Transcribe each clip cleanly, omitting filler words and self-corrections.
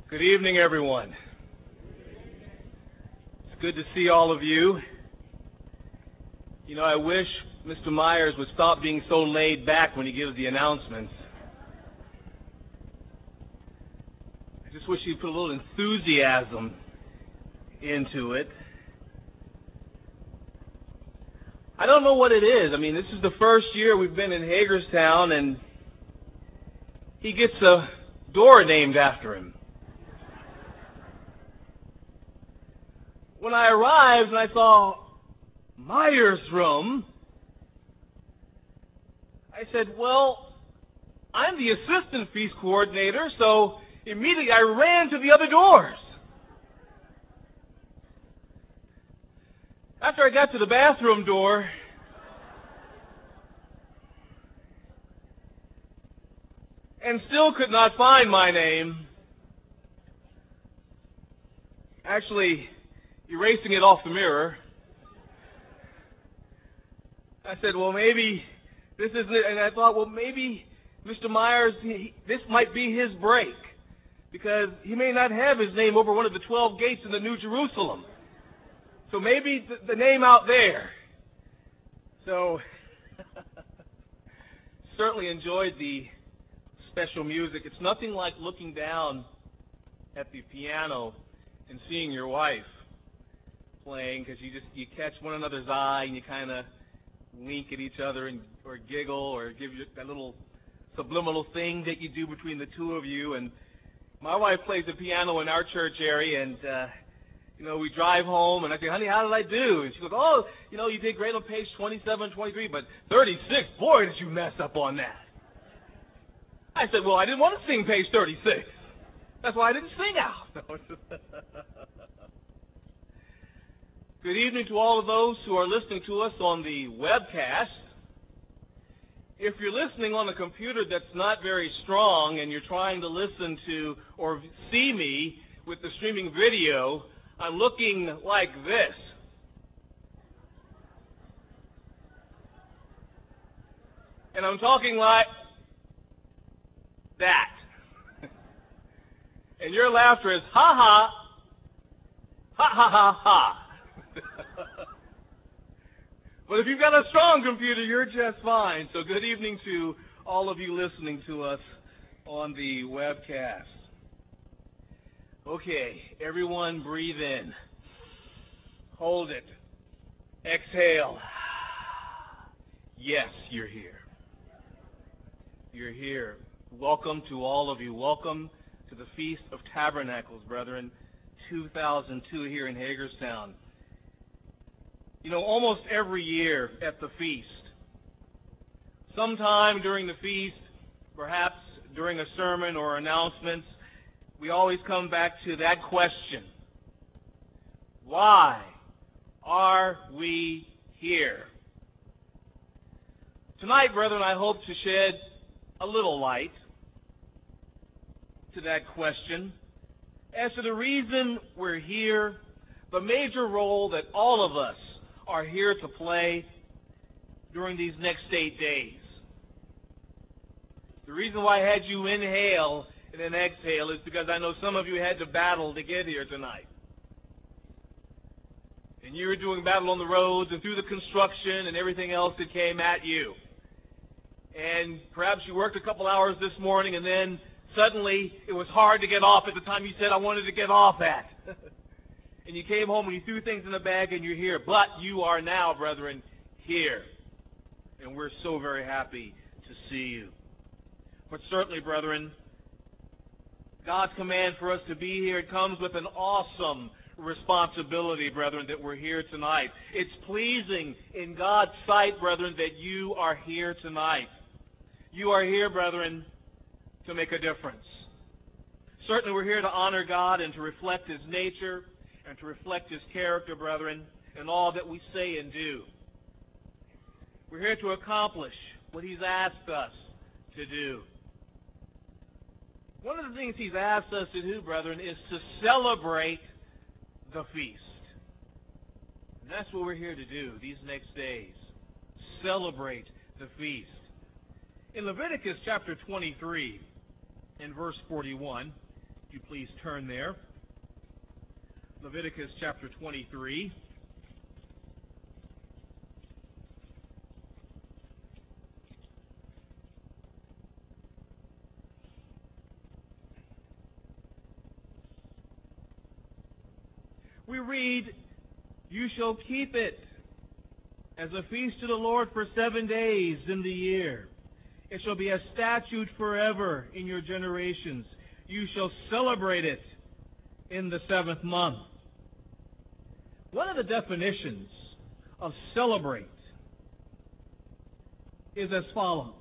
Good evening, everyone. It's good to see all of you. You know, I wish Mr. Myers would stop being so laid back when he gives the announcements. I just wish he'd put a little enthusiasm into it. I don't know what it is. I mean, this is the first year we've been in Hagerstown, and he gets a door named after him. When I arrived and I saw Myers' room, I said, well, I'm the assistant feast coordinator, so immediately I ran to the other doors. After I got to the bathroom door, and still could not find my name, actually erasing it off the mirror, I said, well, maybe this isn't it. And I thought, well, maybe Mr. Myers, this might be his break, because he may not have his name over one of the 12 gates in the New Jerusalem. So maybe the name out there. So, certainly enjoyed the special music. It's nothing like looking down at the piano and seeing your wife playing, because you catch one another's eye and you kind of wink at each other and or giggle or give you that little subliminal thing that you do between the two of you. And my wife plays the piano in our church area, and we drive home, and I say, honey, how did I do? And she goes, oh, you did great on page 27, 23, but 36, boy, did you mess up on that. I said, well, I didn't want to sing page 36. That's why I didn't sing out. Good evening to all of those who are listening to us on the webcast. If you're listening on a computer that's not very strong and you're trying to listen to or see me with the streaming video, I'm looking like this. And I'm talking like that. And your laughter is ha ha, ha ha ha ha. But if you've got a strong computer, you're just fine. So good evening to all of you listening to us on the webcast. Okay, everyone breathe in. Hold it. Exhale. Yes, you're here. You're here. Welcome to all of you. Welcome to the Feast of Tabernacles, brethren, 2002 here in Hagerstown. Almost every year at the feast, sometime during the feast, perhaps during a sermon or announcements, we always come back to that question. Why are we here? Tonight, brethren, I hope to shed a little light to that question as to the reason we're here, the major role that all of us are here to play during these next 8 days. The reason why I had you inhale and then exhale is because I know some of you had to battle to get here tonight. And you were doing battle on the roads and through the construction and everything else that came at you. And perhaps you worked a couple hours this morning, and then suddenly it was hard to get off at the time you said, I wanted to get off at. And you came home and you threw things in the bag and you're here. But you are now, brethren, here. And we're so very happy to see you. But certainly, brethren, God's command for us to be here comes with an awesome responsibility, brethren, that we're here tonight. It's pleasing in God's sight, brethren, that you are here tonight. You are here, brethren, to make a difference. Certainly we're here to honor God and to reflect His nature and to reflect His character, brethren, in all that we say and do. We're here to accomplish what He's asked us to do. One of the things He's asked us to do, brethren, is to celebrate the feast. And that's what we're here to do these next days. Celebrate the feast. In Leviticus chapter 23, in verse 41, Would you please turn there? Leviticus chapter 23. We read, "You shall keep it as a feast to the Lord for 7 days in the year. It shall be a statute forever in your generations. You shall celebrate it in the 7th month." One of the definitions of celebrate is as follows.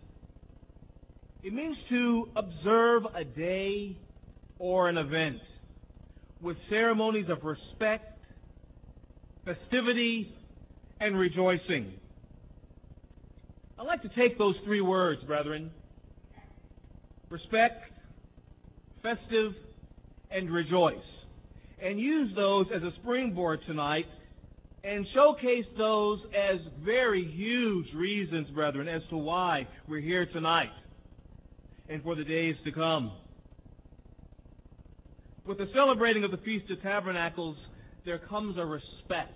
It means to observe a day or an event with ceremonies of respect, festivity, and rejoicing. I'd like to take those three words, brethren, respect, festive, and rejoice, and use those as a springboard tonight and showcase those as very huge reasons, brethren, as to why we're here tonight and for the days to come. With the celebrating of the Feast of Tabernacles, there comes a respect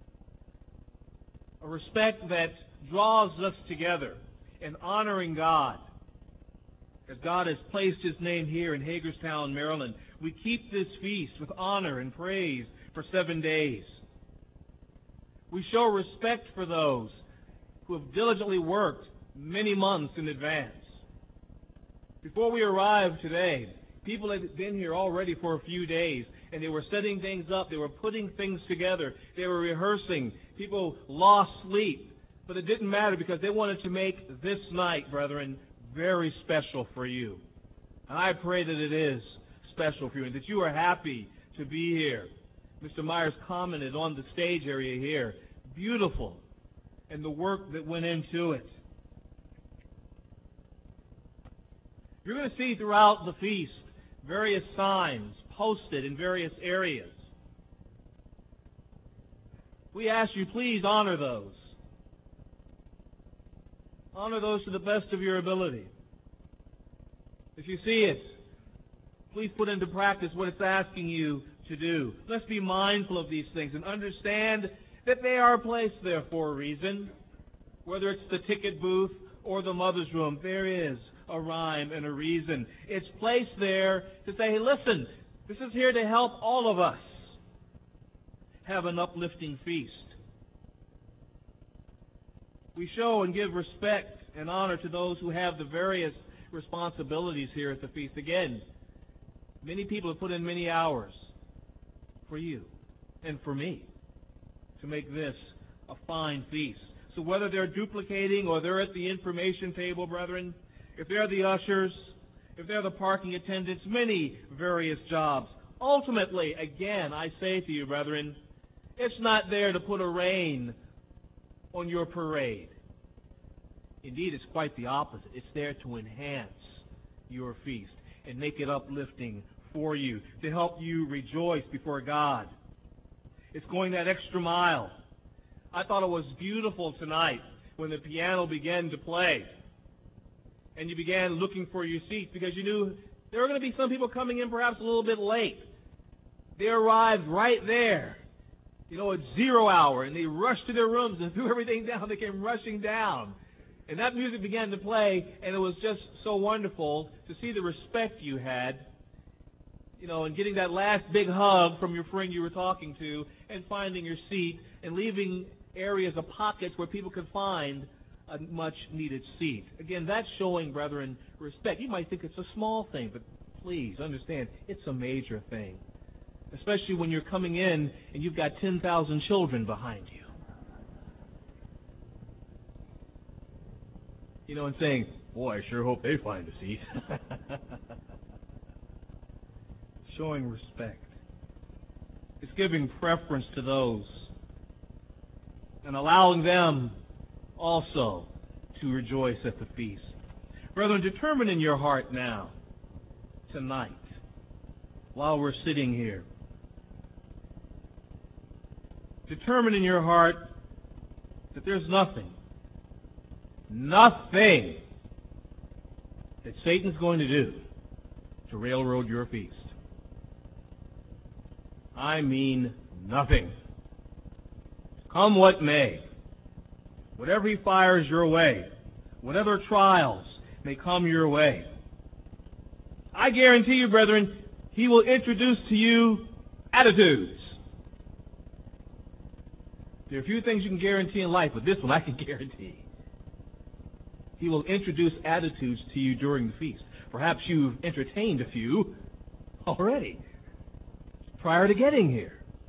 that draws us together in honoring God. As God has placed His name here in Hagerstown, Maryland, we keep this feast with honor and praise for 7 days. We show respect for those who have diligently worked many months in advance. Before we arrived today, people had been here already for a few days, and they were setting things up. They were putting things together. They were rehearsing. People lost sleep, but it didn't matter because they wanted to make this night, brethren, very special for you. And I pray that it is special for you and that you are happy to be here. Mr. Myers commented on the stage area here. Beautiful. And the work that went into it. You're going to see throughout the feast various signs posted in various areas. We ask you, please honor those. Honor those to the best of your ability. If you see it, please put into practice what it's asking you to do. Let's be mindful of these things and understand that they are placed there for a reason. Whether it's the ticket booth or the mother's room, there is a rhyme and a reason. It's placed there to say, hey, listen, this is here to help all of us have an uplifting feast. We show and give respect and honor to those who have the various responsibilities here at the feast. Again, many people have put in many hours for you and for me to make this a fine feast. So whether they're duplicating or they're at the information table, brethren, if they're the ushers, if they're the parking attendants, many various jobs. Ultimately, again, I say to you, brethren, it's not there to put a rein on your parade. Indeed, it's quite the opposite. It's there to enhance your feast and make it uplifting for you, to help you rejoice before God. It's going that extra mile. I thought it was beautiful tonight when the piano began to play and you began looking for your seats because you knew there were going to be some people coming in perhaps a little bit late. They arrived right there, at 0 hour, and they rushed to their rooms and threw everything down. They came rushing down. And that music began to play, and it was just so wonderful to see the respect you had, and getting that last big hug from your friend you were talking to, and finding your seat, and leaving areas of pockets where people could find a much-needed seat. Again, that's showing, brethren, respect. You might think it's a small thing, but please understand, it's a major thing, especially when you're coming in and you've got 10,000 children behind you. And saying, boy, I sure hope they find a seat. Showing respect. It's giving preference to those and allowing them also to rejoice at the feast. Brethren, determine in your heart now, tonight, while we're sitting here, determine in your heart that there's nothing that Satan's going to do to railroad your feast. I mean nothing. Come what may, whatever he fires your way, whatever trials may come your way, I guarantee you, brethren, he will introduce to you attitudes. There are a few things you can guarantee in life, but this one I can guarantee. He will introduce attitudes to you during the feast. Perhaps you've entertained a few already prior to getting here.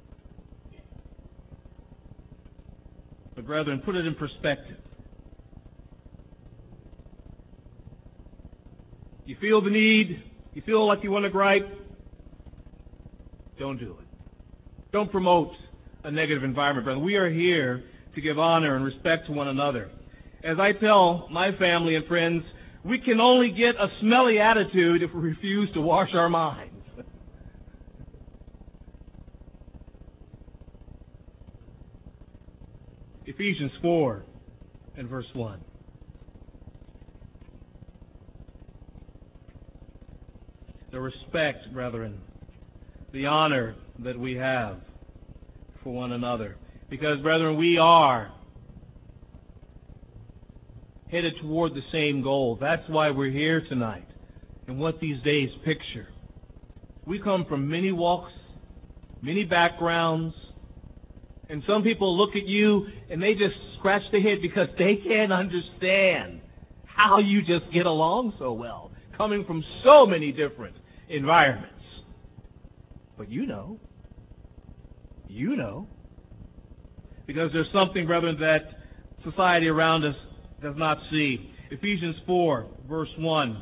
But brethren, put it in perspective. You feel the need, you feel like you want to gripe, don't do it. Don't promote a negative environment, brethren. We are here to give honor and respect to one another. As I tell my family and friends, we can only get a smelly attitude if we refuse to wash our minds. Ephesians 4 and verse 1. The respect, brethren, the honor that we have for one another. Because, brethren, we are headed toward the same goal. That's why we're here tonight and what these days picture. We come from many walks, many backgrounds, and some people look at you and they just scratch their head because they can't understand how you just get along so well, coming from so many different environments. But you know, because there's something, brethren, that society around us does not see. Ephesians 4, verse 1.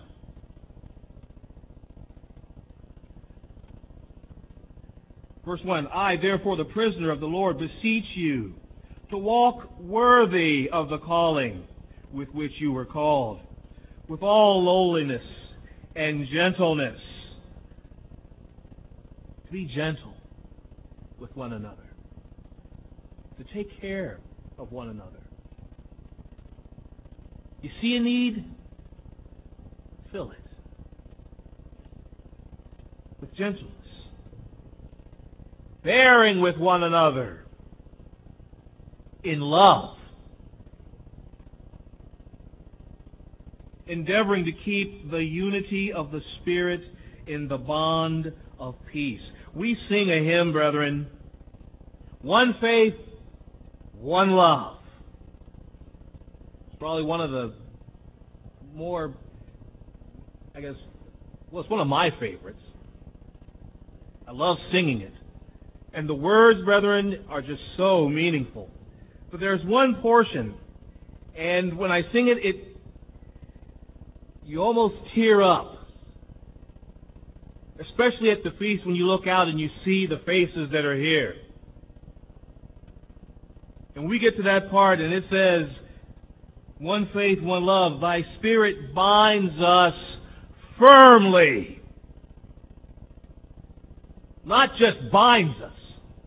Verse 1, I, therefore, the prisoner of the Lord, beseech you to walk worthy of the calling with which you were called, with all lowliness and gentleness. To be gentle with one another, to take care of one another. You see a need? Fill it with gentleness. Bearing with one another in love. Endeavoring to keep the unity of the Spirit in the bond of peace. We sing a hymn, brethren, one faith, one love. It's probably one of the more, it's one of my favorites. I love singing it. And the words, brethren, are just so meaningful. But there's one portion, and when I sing it, you almost tear up. Especially at the feast when you look out and you see the faces that are here. And we get to that part and it says, one faith, one love, thy Spirit binds us firmly. Not just binds us.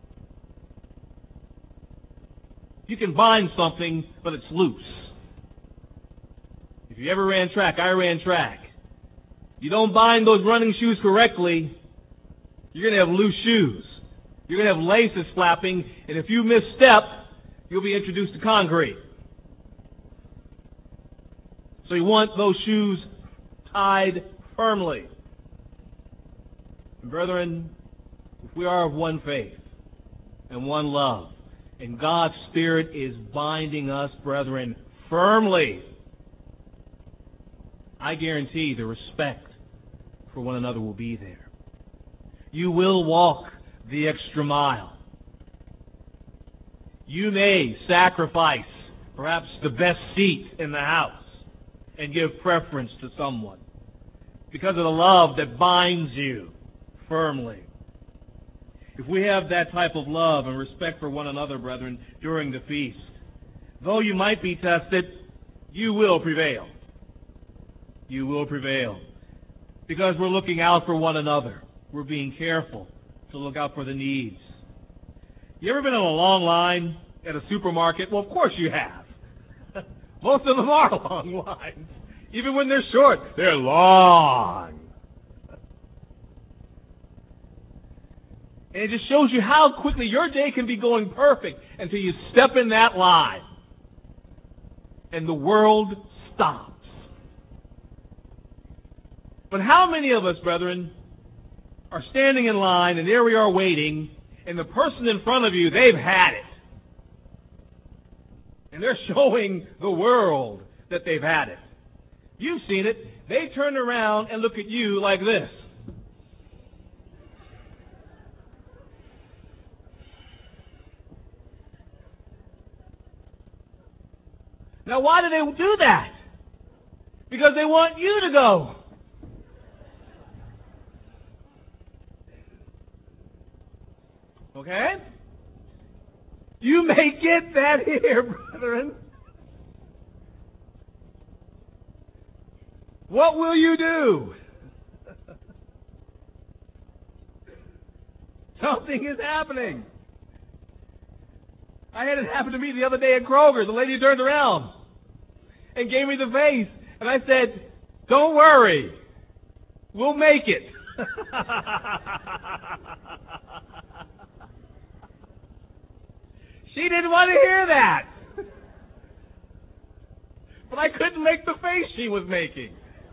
You can bind something, but it's loose. If you ever ran track, I ran track. You don't bind those running shoes correctly, you're going to have loose shoes. You're going to have laces flapping, and if you misstep, you'll be introduced to concrete. So you want those shoes tied firmly. And brethren, if we are of one faith and one love, and God's Spirit is binding us, brethren, firmly, I guarantee the respect for one another will be there. You will walk the extra mile. You may sacrifice perhaps the best seat in the house and give preference to someone because of the love that binds you firmly. If we have that type of love and respect for one another, brethren, during the feast, though you might be tested, you will prevail. You will prevail. Because we're looking out for one another. We're being careful to look out for the needs. You ever been in a long line at a supermarket? Well, of course you have. Most of them are long lines. Even when they're short, they're long. And it just shows you how quickly your day can be going perfect until you step in that line. And the world stops. But how many of us, brethren, are standing in line and there we are waiting, and the person in front of you, they've had it. And they're showing the world that they've had it. You've seen it. They turn around and look at you like this. Now, why do they do that? Because they want you to go. Okay? You may get that here, brethren. What will you do? Something is happening. I had it happen to me the other day at Kroger. The lady turned around and gave me the face. And I said, "Don't worry. We'll make it." She didn't want to hear that. But I couldn't make the face she was making.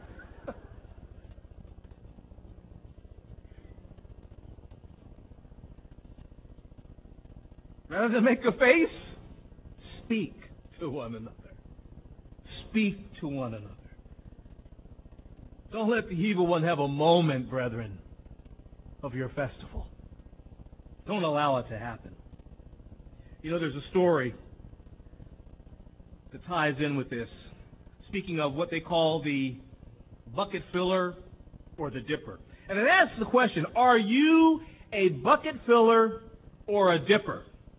Rather than make a face, speak to one another. Speak to one another. Don't let the evil one have a moment, brethren, of your festival. Don't allow it to happen. You know, there's a story that ties in with this. Speaking of what they call the bucket filler or the dipper. And it asks the question, are you a bucket filler or a dipper?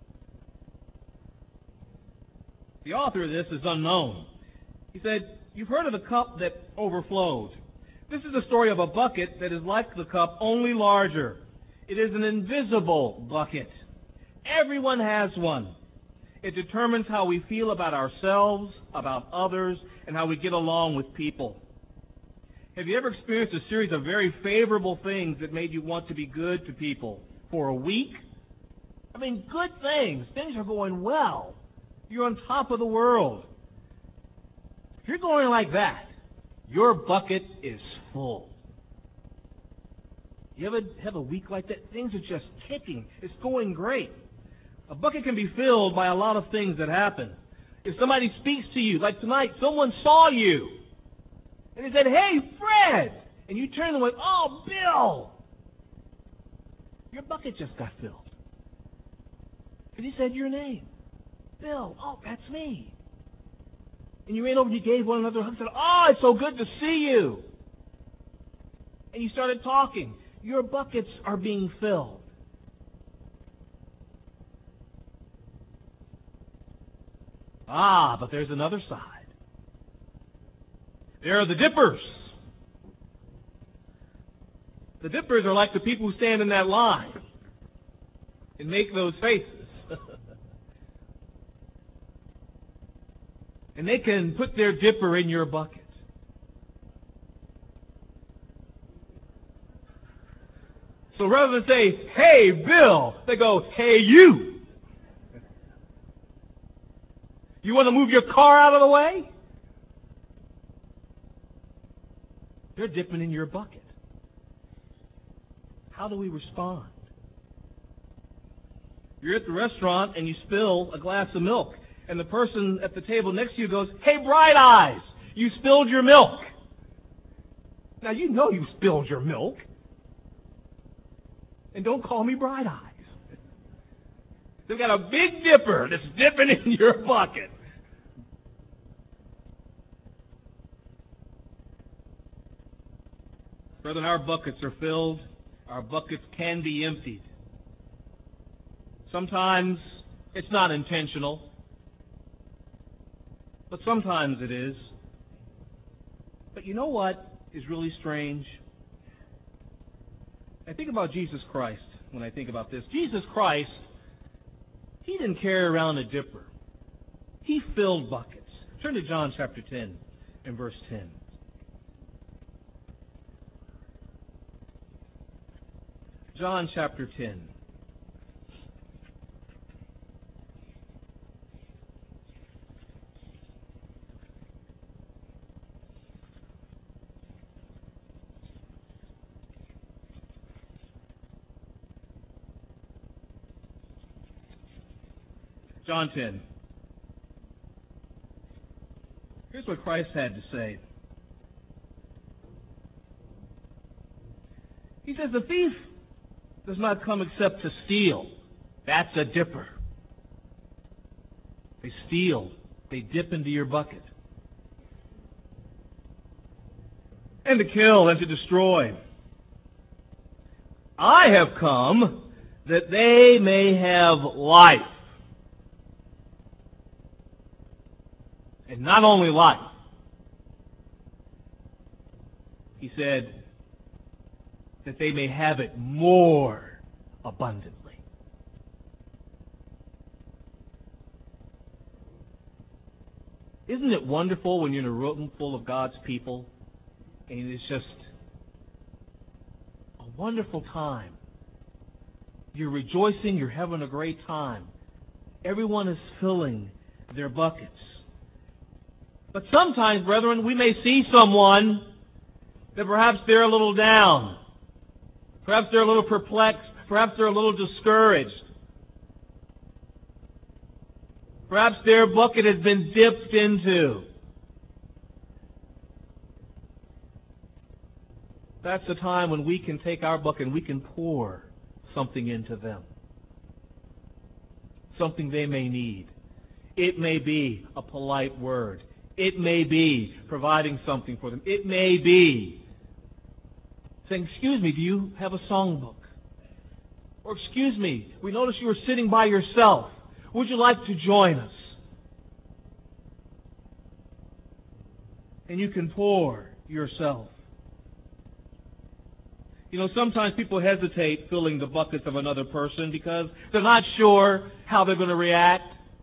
The author of this is unknown. He said, you've heard of the cup that overflowed. This is the story of a bucket that is like the cup, only larger. It is an invisible bucket. Everyone has one. It determines how we feel about ourselves, about others, and how we get along with people. Have you ever experienced a series of very favorable things that made you want to be good to people for a week? I mean, good things. Things are going well. You're on top of the world. If you're going like that, your bucket is full. You ever have a week like that? Things are just kicking. It's going great. A bucket can be filled by a lot of things that happen. If somebody speaks to you, like tonight, someone saw you, and they said, "Hey, Fred," and you turn and went, "Oh, Bill." Your bucket just got filled. And he said your name. Bill, oh, that's me. And you ran over and you gave one another a hug and said, "Oh, it's so good to see you." And you started talking. Your buckets are being filled. Ah, but there's another side. There are the dippers. The dippers are like the people who stand in that line and make those faces. And they can put their dipper in your bucket. So rather than say, "Hey, Bill," they go, "Hey, you. You want to move your car out of the way?" They're dipping in your bucket. How do we respond? You're at the restaurant and you spill a glass of milk. And the person at the table next to you goes, "Hey, Bright Eyes, you spilled your milk." Now, you know you spilled your milk. And don't call me Bright Eyes. They've got a big dipper that's dipping in your bucket. Brethren, our buckets are filled. Our buckets can be emptied. Sometimes it's not intentional. But sometimes it is. But you know what is really strange? I think about Jesus Christ when I think about this. Jesus Christ, He didn't carry around a dipper. He filled buckets. Turn to John chapter 10 and verse 10. John chapter 10 John 10. Here's what Christ had to say. He says, the thief does not come except to steal. That's a dipper. They steal. They dip into your bucket. And to kill and to destroy. I have come that they may have life. And not only life. He said that they may have it more abundantly. Isn't it wonderful when you're in a room full of God's people and it's just a wonderful time? You're rejoicing, you're having a great time. Everyone is filling their buckets. But sometimes, brethren, we may see someone that perhaps they're a little down. Perhaps they're a little perplexed. Perhaps they're a little discouraged. Perhaps their bucket has been dipped into. That's the time when we can take our bucket and we can pour something into them. Something they may need. It may be a polite word. It may be providing something for them. It may be saying, excuse me, do you have a songbook? Or excuse me, we noticed you were sitting by yourself. Would you like to join us? And you can pour yourself. You know, sometimes people hesitate filling the buckets of another person because they're not sure how they're going to react.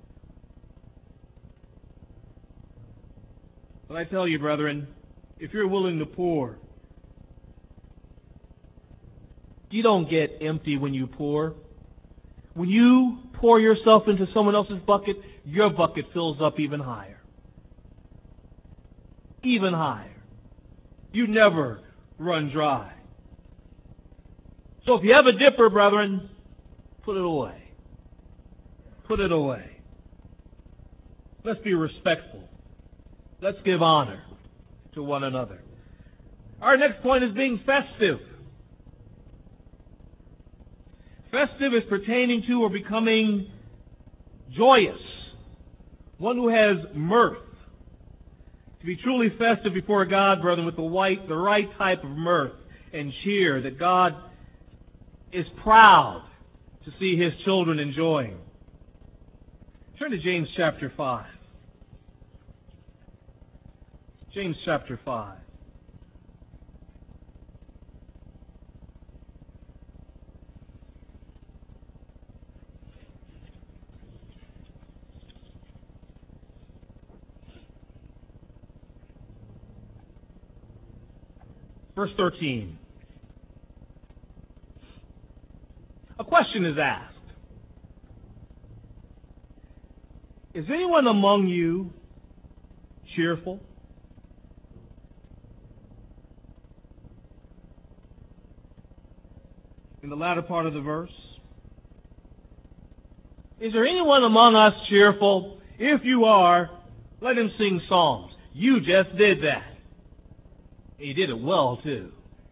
But I tell you, brethren, if you're willing to pour, you don't get empty when you pour. When you pour yourself into someone else's bucket, your bucket fills up even higher. Even higher. You never run dry. So if you have a dipper, brethren, put it away. Put it away. Let's be respectful. Let's give honor to one another. Our next point is being festive. Festive is pertaining to or becoming joyous. One who has mirth. To be truly festive before God, brethren, with the right type of mirth and cheer that God is proud to see His children enjoying. Turn to James chapter 5. James chapter 5. Verse 13. A question is asked. Is anyone among you cheerful? In the latter part of the verse. Is there anyone among us cheerful? If you are, let him sing psalms. You just did that. And you did it well, too.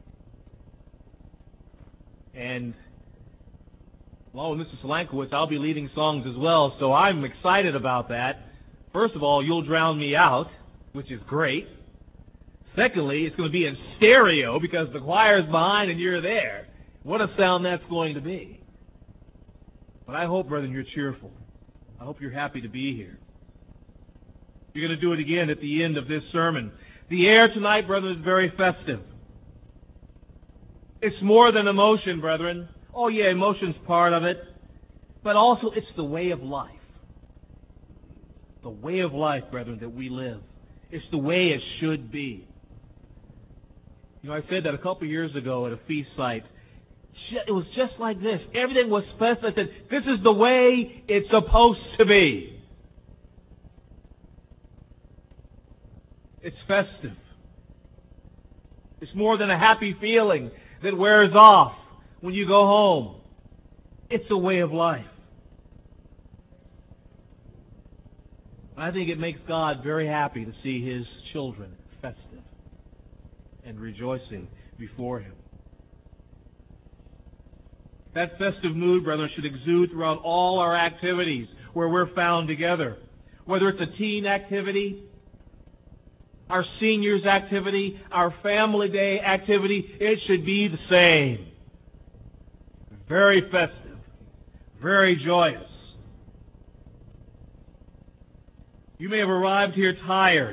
And along with Mr. Solankowitz, I'll be leading songs as well, so I'm excited about that. First of all, you'll drown me out, which is great. Secondly, it's going to be in stereo because the choir's behind and you're there. What a sound that's going to be. But I hope, brethren, you're cheerful. I hope you're happy to be here. You're going to do it again at the end of this sermon. The air tonight, brethren, is very festive. It's more than emotion, brethren. Oh yeah, emotion's part of it. But also it's the way of life. The way of life, brethren, that we live. It's the way it should be. You know, I said that a couple years ago at a feast site. It was just like this. Everything was festive. I said, this is the way it's supposed to be. It's festive. It's more than a happy feeling that wears off when you go home. It's a way of life. I think it makes God very happy to see His children festive and rejoicing before Him. That festive mood, brethren, should exude throughout all our activities where we're found together. Whether it's a teen activity, our seniors activity, our family day activity, it should be the same. Very festive, very joyous. You may have arrived here tired.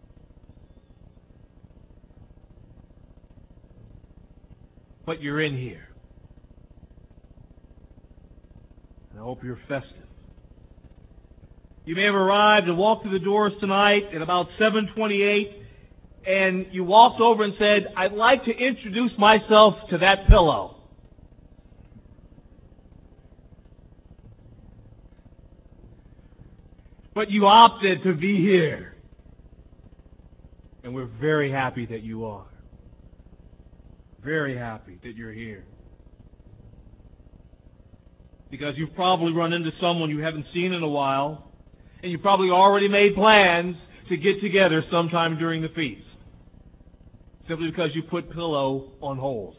But you're in here. And I hope you're festive. You may have arrived and walked through the doors tonight at about 7:28, and you walked over and said, "I'd like to introduce myself to that pillow." But you opted to be here. And we're very happy that you are. Very happy that you're here. Because you've probably run into someone you haven't seen in a while, and you probably already made plans to get together sometime during the feast. Simply because you put pillow on hold.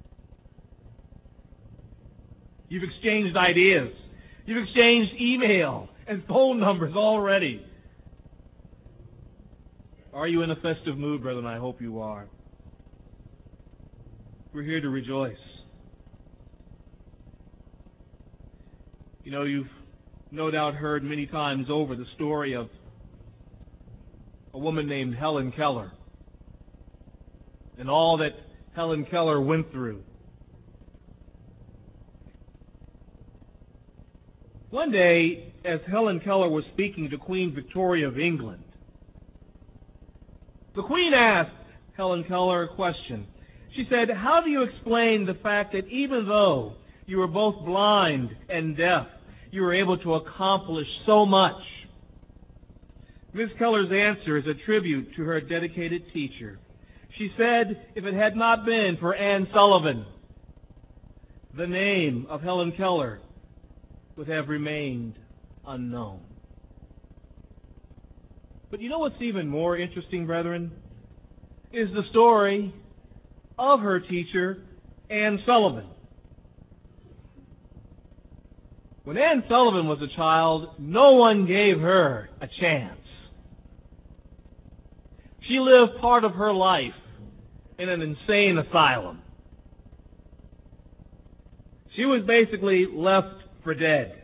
You've exchanged ideas. You've exchanged email and phone numbers already. Are you in a festive mood, brethren? I hope you are. We're here to rejoice. You know, you've no doubt heard many times over the story of a woman named Helen Keller and all that Helen Keller went through. One day, as Helen Keller was speaking to Queen Victoria of England, the Queen asked Helen Keller a question. She said, "How do you explain the fact that even though you were both blind and deaf, you were able to accomplish so much?" Ms. Keller's answer is a tribute to her dedicated teacher. She said, if it had not been for Anne Sullivan, the name of Helen Keller would have remained unknown. But you know what's even more interesting, brethren? Is the story of her teacher, Anne Sullivan. When Anne Sullivan was a child, no one gave her a chance. She lived part of her life in an insane asylum. She was basically left for dead.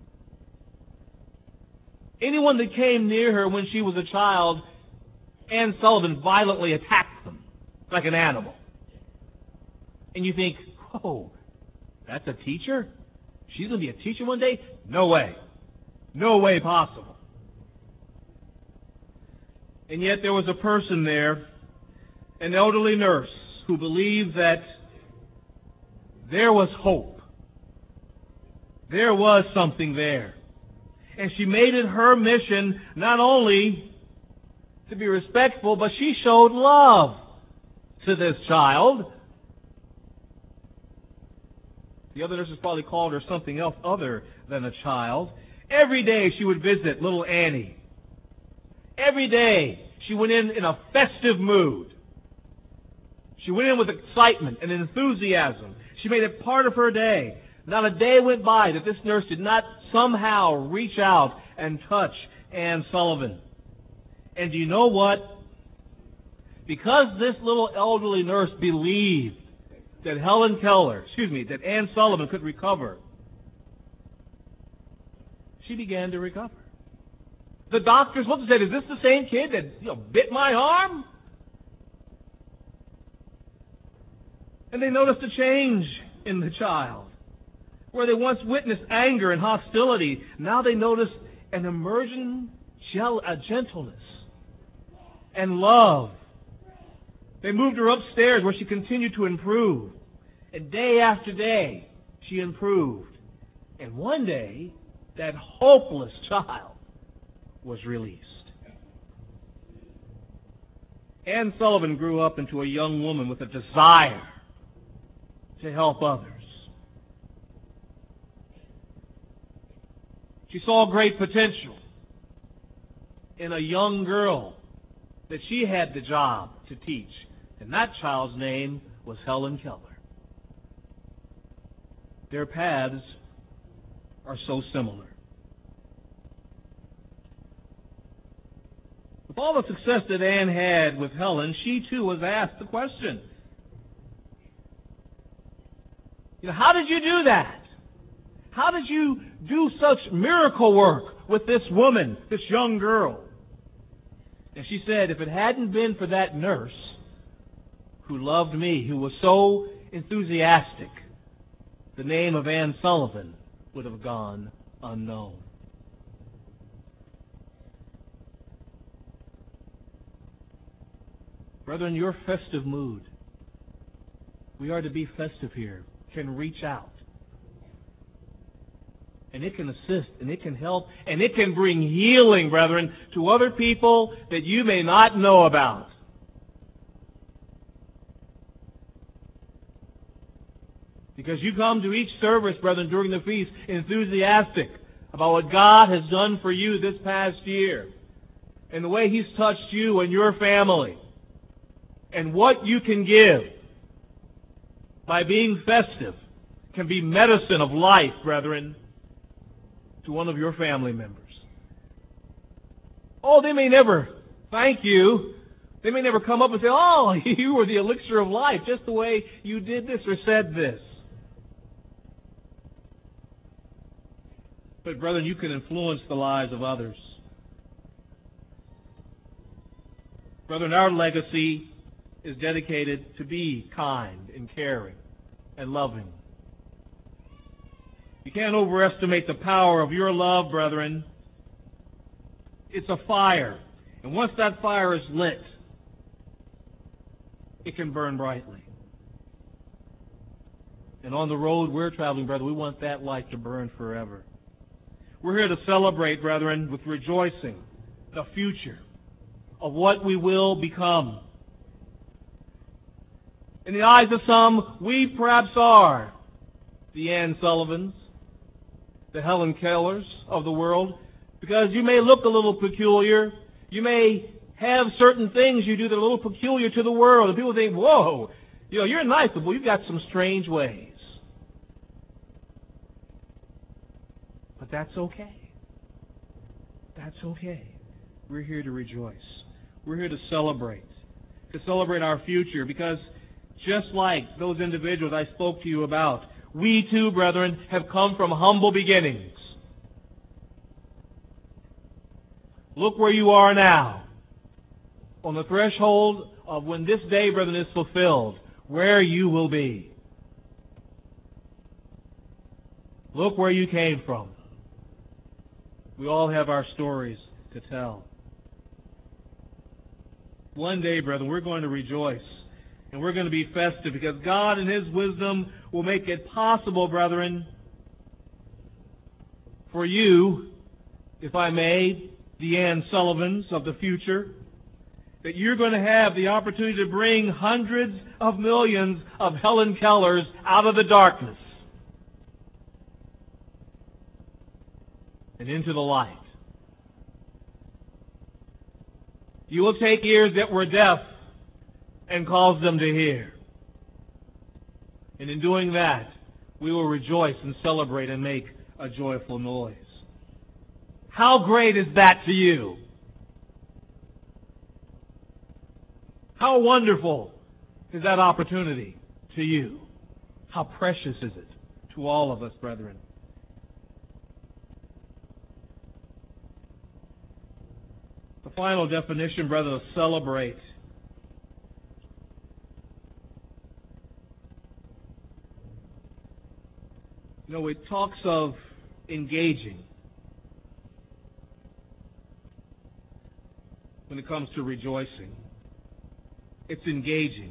Anyone that came near her when she was a child, Anne Sullivan violently attacked them like an animal. And you think, oh, that's a teacher? She's going to be a teacher one day? No way. No way possible. And yet there was a person there, an elderly nurse, who believed that there was hope. There was something there. And she made it her mission not only to be respectful, but she showed love to this child. The other nurses probably called her something else other than a child. Every day she would visit little Annie. Every day she went in a festive mood. She went in with excitement and enthusiasm. She made it part of her day. Not a day went by that this nurse did not somehow reach out and touch Anne Sullivan. And do you know what? Because this little elderly nurse believed that that Anne Sullivan could recover, she began to recover. The doctors looked and said, "Is this the same kid that bit my arm?" And they noticed a change in the child. Where they once witnessed anger and hostility, now they noticed an emerging gentleness and love. They moved her upstairs where she continued to improve. And day after day, she improved. And one day, that hopeless child was released. Anne Sullivan grew up into a young woman with a desire to help others. She saw great potential. in a young girl that she had the job to teach. And that child's name was Helen Keller. Their paths are so similar. With all the success that Anne had with Helen, she too was asked the question, how did you do that? How did you do such miracle work with this woman, this young girl? And she said, if it hadn't been for that nurse who loved me, who was so enthusiastic, the name of Anne Sullivan would have gone unknown. Brethren, your festive mood, we are to be festive here, can reach out. And it can assist, and it can help, and it can bring healing, brethren, to other people that you may not know about. Because you come to each service, brethren, during the feast, enthusiastic about what God has done for you this past year, and the way He's touched you and your family, and what you can give by being festive can be medicine of life, brethren, to one of your family members. Oh, they may never thank you. They may never come up and say, oh, you were the elixir of life, just the way you did this or said this. But, brethren, you can influence the lives of others. Brethren, our legacy is dedicated to be kind and caring and loving. You can't overestimate the power of your love, brethren. It's a fire. And once that fire is lit, it can burn brightly. And on the road we're traveling, brethren, we want that light to burn forever. We're here to celebrate, brethren, with rejoicing the future of what we will become. In the eyes of some, we perhaps are the Anne Sullivans, the Helen Kellers of the world, because you may look a little peculiar. You may have certain things you do that are a little peculiar to the world. And people think, whoa, you're nice, but you've got some strange ways. But that's okay. That's okay. We're here to rejoice. We're here to celebrate our future, because just like those individuals I spoke to you about, we too, brethren, have come from humble beginnings. Look where you are now, on the threshold of when this day, brethren, is fulfilled, where you will be. Look where you came from. We all have our stories to tell. One day, brethren, we're going to rejoice. And we're going to be festive, because God in His wisdom will make it possible, brethren, for you, if I may, the Anne Sullivans of the future, that you're going to have the opportunity to bring hundreds of millions of Helen Kellers out of the darkness and into the light. You will take ears that were deaf and cause them to hear. And in doing that, we will rejoice and celebrate and make a joyful noise. How great is that to you? How wonderful is that opportunity to you? How precious is it to all of us, brethren? The final definition, brethren, of celebrate. It talks of engaging when it comes to rejoicing. It's engaging.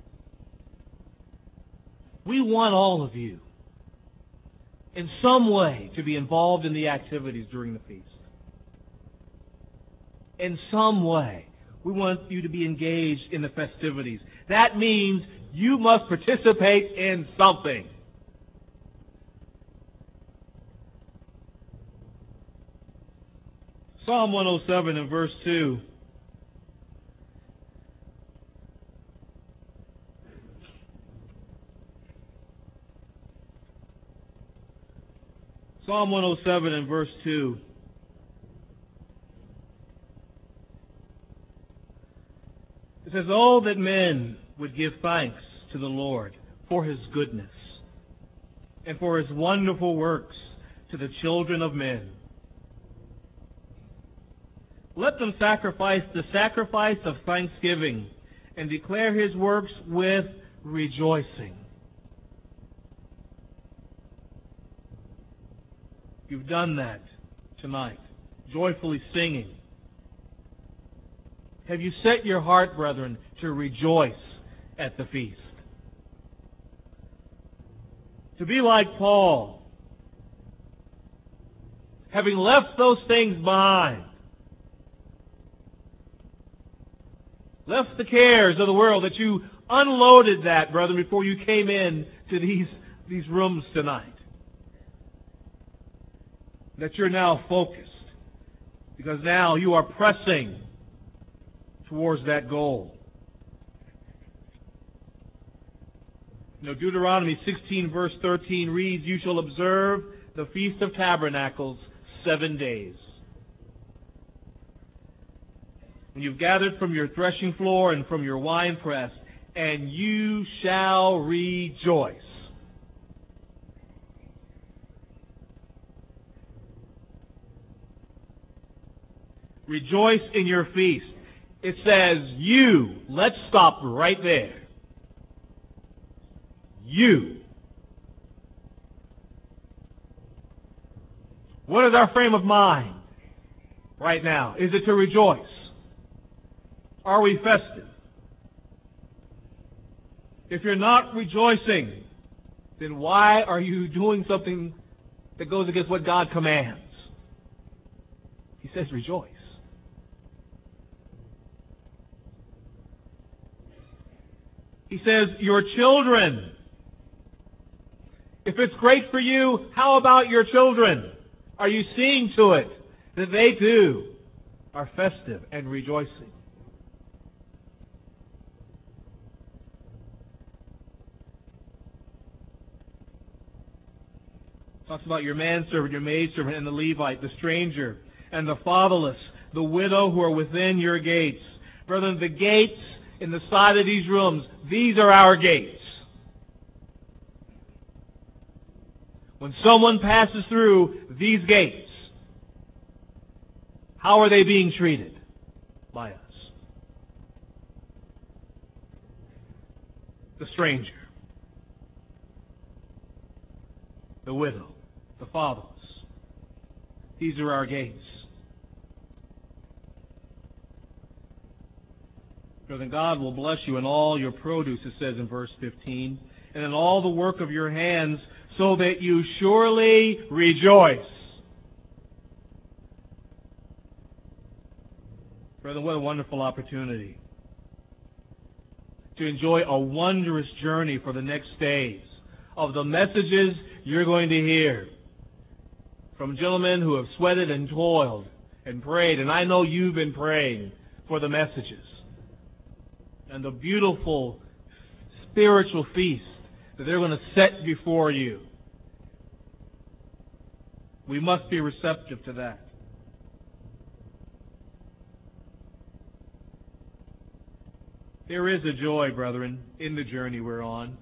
We want all of you in some way to be involved in the activities during the feast. In some way, we want you to be engaged in the festivities. That means you must participate in something. Psalm 107 and verse 2. Psalm 107 and verse 2. It says, "Oh, that men would give thanks to the Lord for His goodness and for His wonderful works to the children of men. Let them sacrifice the sacrifice of thanksgiving and declare His works with rejoicing." You've done that tonight, joyfully singing. Have you set your heart, brethren, to rejoice at the feast? To be like Paul, having left those things behind, left the cares of the world, that you unloaded that, brethren, before you came in to these rooms tonight. That you're now focused, because now you are pressing towards that goal. You know, Deuteronomy 16 verse 13 reads, "You shall observe the Feast of Tabernacles 7 days. When you've gathered from your threshing floor and from your winepress, and you shall rejoice." Rejoice in your feast. It says you. Let's stop right there. You. What is our frame of mind right now? Is it to rejoice? Are we festive? If you're not rejoicing, then why are you doing something that goes against what God commands? He says rejoice. He says, your children. If it's great for you, how about your children? Are you seeing to it that they too are festive and rejoicing? Talks about your manservant, your maidservant, and the Levite, the stranger, and the fatherless, the widow who are within your gates. Brethren, the gates in the side of these rooms, these are our gates. When someone passes through these gates, how are they being treated by us? The stranger, the widow, the fatherless. These are our gates. For then God will bless you in all your produce, it says in verse 15, and in all the work of your hands, so that you surely rejoice. Brethren, what a wonderful opportunity to enjoy a wondrous journey for the next days of the messages you're going to hear from gentlemen who have sweated and toiled and prayed, and I know you've been praying for the messages, and the beautiful spiritual feast that they're going to set before you. We must be receptive to that. There is a joy, brethren, in the journey we're on.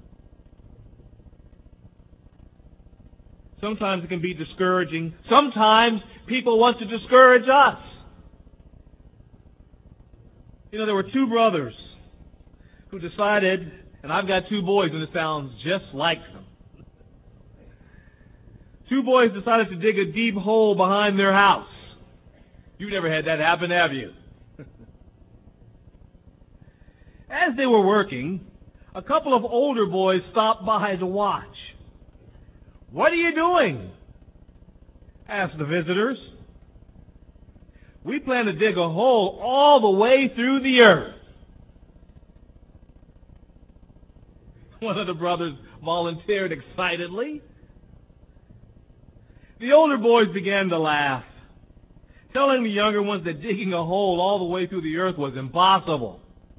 Sometimes it can be discouraging. Sometimes people want to discourage us. You know, there were two brothers who decided, and I've got two boys and it sounds just like them. Two boys decided to dig a deep hole behind their house. You've never had that happen, have you? As they were working, a couple of older boys stopped by to watch. "What are you doing?" asked the visitors. "We plan to dig a hole all the way through the earth." One of the brothers volunteered excitedly. The older boys began to laugh. telling the younger ones that digging a hole all the way through the earth was impossible.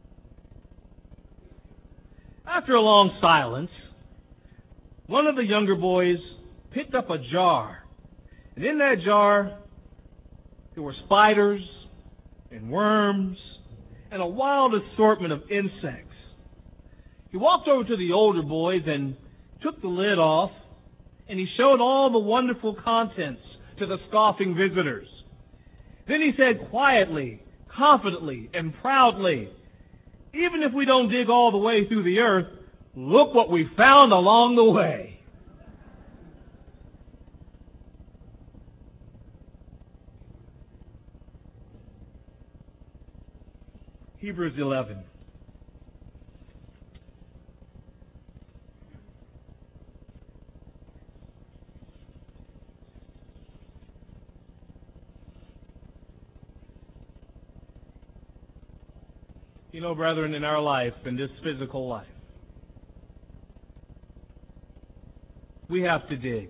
After a long silence, one of the younger boys picked up a jar, and in that jar there were spiders and worms and a wild assortment of insects. He walked over to the older boys and took the lid off, and he showed all the wonderful contents to the scoffing visitors. Then he said quietly, confidently, and proudly, "Even if we don't dig all the way through the earth, look what we found along the way." Hebrews 11. You know, brethren, in our life, in this physical life, we have to dig.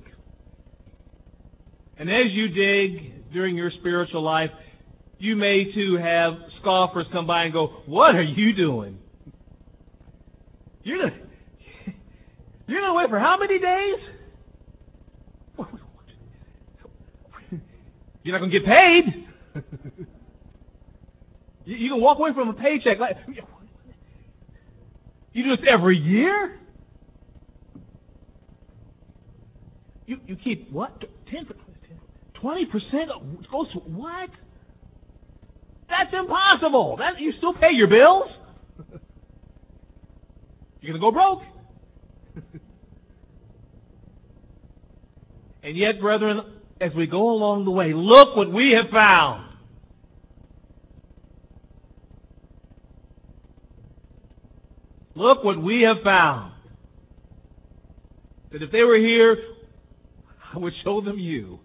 And as you dig during your spiritual life, you may too have scoffers come by and go, "What are you doing? You're going to wait for how many days? You're not going to get paid. You can walk away from a paycheck. You do this every year? You keep what? 20% goes to what? That's impossible. You still pay your bills? You're going to go broke. And yet, brethren, as we go along the way, look what we have found. Look what we have found. That if they were here, I would show them you.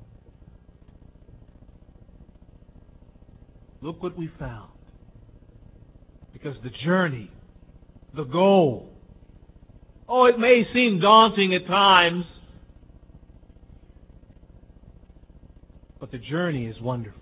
Look what we found. Because the journey, the goal, it may seem daunting at times, but the journey is wonderful.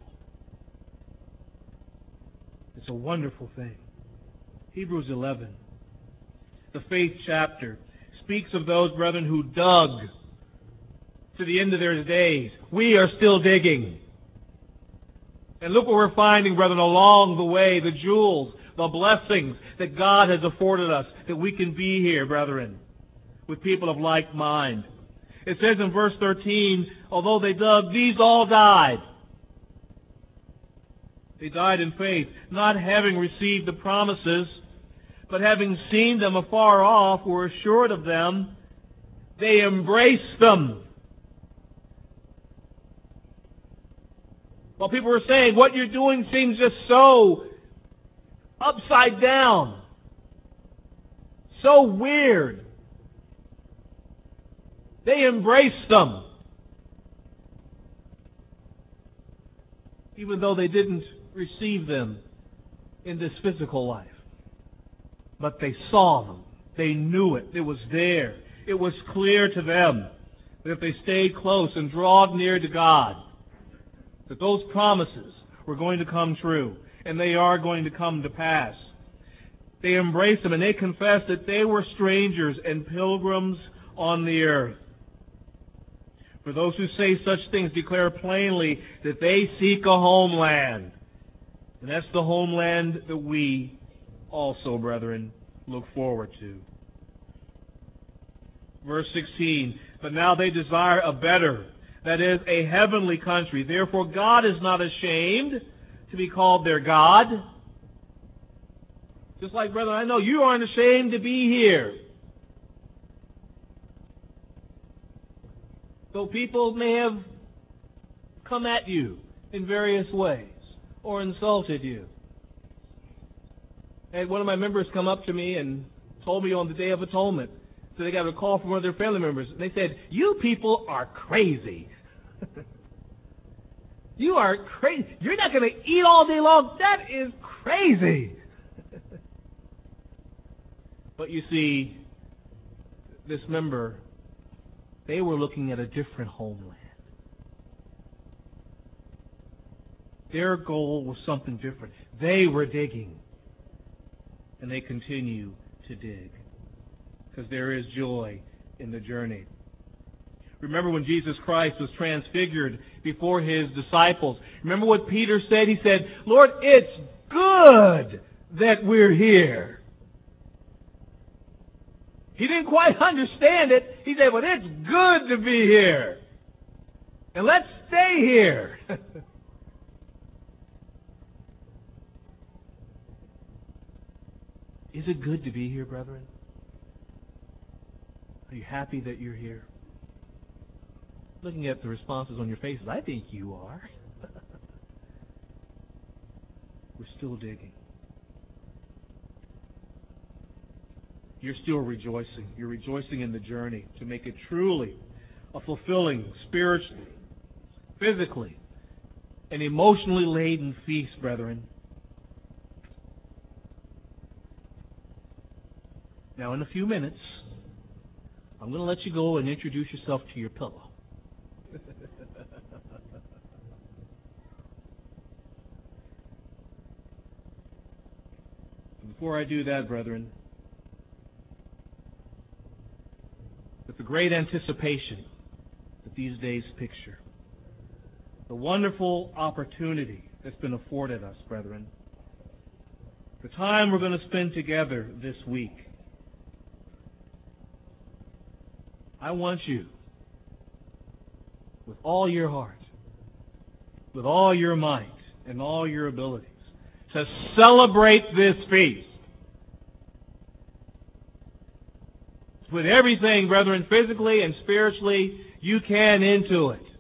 It's a wonderful thing. Hebrews 11, the faith chapter, speaks of those brethren who dug to the end of their days. We are still digging. And look what we're finding, brethren, along the way, the jewels, the blessings that God has afforded us, that we can be here, brethren, with people of like mind. It says in verse 13, although they dug, these all died. They died in faith, not having received the promises, but having seen them afar off, were assured of them, they embraced them. While people were saying, what you're doing seems just so upside down, so weird, they embraced them. Even though they didn't receive them in this physical life. But they saw them. They knew it. It was there. It was clear to them that if they stayed close and drawed near to God, that those promises were going to come true, and they are going to come to pass. They embraced them, and they confessed that they were strangers and pilgrims on the earth. For those who say such things declare plainly that they seek a homeland. And that's the homeland that we also, brethren, look forward to. Verse 16, but now they desire a better, that is, a heavenly country. Therefore God is not ashamed to be called their God. Just like, brethren, I know you aren't ashamed to be here. Though people may have come at you in various ways or insulted you. I had one of my members come up to me and told me on the Day of Atonement, so they got a call from one of their family members, and they said, "You people are crazy. You are crazy. You're not going to eat all day long. That is crazy." But you see, this member, they were looking at a different homeland. Their goal was something different. They were digging. And they continue to dig. Because there is joy in the journey. Remember when Jesus Christ was transfigured before His disciples. Remember what Peter said? He said, Lord, it's good that we're here. He didn't quite understand it. He said, but it's good to be here. And let's stay here. Is it good to be here, brethren? Are you happy that you're here? Looking at the responses on your faces, I think you are. We're still digging. You're still rejoicing. You're rejoicing in the journey to make it truly a fulfilling, spiritually, physically, and emotionally laden feast, brethren. Now, in a few minutes, I'm going to let you go and introduce yourself to your pillow. Before I do that, brethren, with the great anticipation that these days picture, the wonderful opportunity that's been afforded us, brethren, the time we're going to spend together this week, I want you, with all your heart, with all your might, and all your abilities, to celebrate this feast. Put everything, brethren, physically and spiritually, you can into it.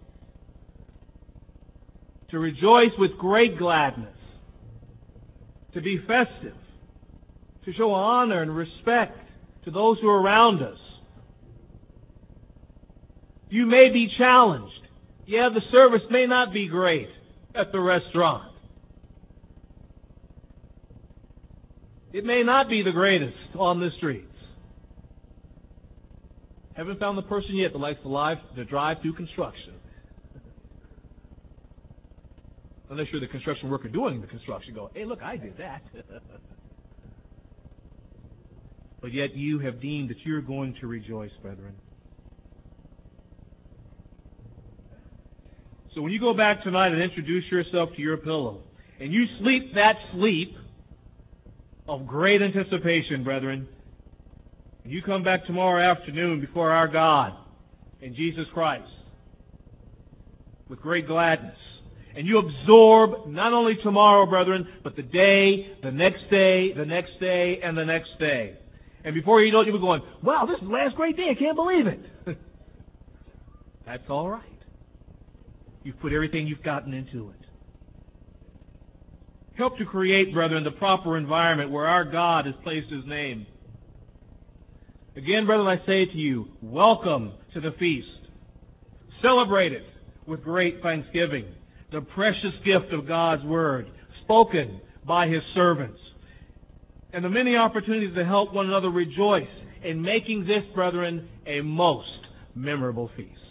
To rejoice with great gladness. To be festive. To show honor and respect to those who are around us. You may be challenged. Yeah, the service may not be great at the restaurant. It may not be the greatest on the streets. Haven't found the person yet that likes to drive through construction. Unless you're the construction worker doing the construction, go, hey, look, I did that. But yet you have deemed that you're going to rejoice, brethren. So when you go back tonight and introduce yourself to your pillow, and you sleep that sleep of great anticipation, brethren, and you come back tomorrow afternoon before our God and Jesus Christ with great gladness, and you absorb not only tomorrow, brethren, but the day, the next day, the next day, and the next day. And before you know it, you'll be going, wow, this is the last great day. I can't believe it. That's all right. You've put everything you've gotten into it. Help to create, brethren, the proper environment where our God has placed His name. Again, brethren, I say to you, welcome to the feast. Celebrate it with great thanksgiving. The precious gift of God's Word, spoken by His servants. And the many opportunities to help one another rejoice in making this, brethren, a most memorable feast.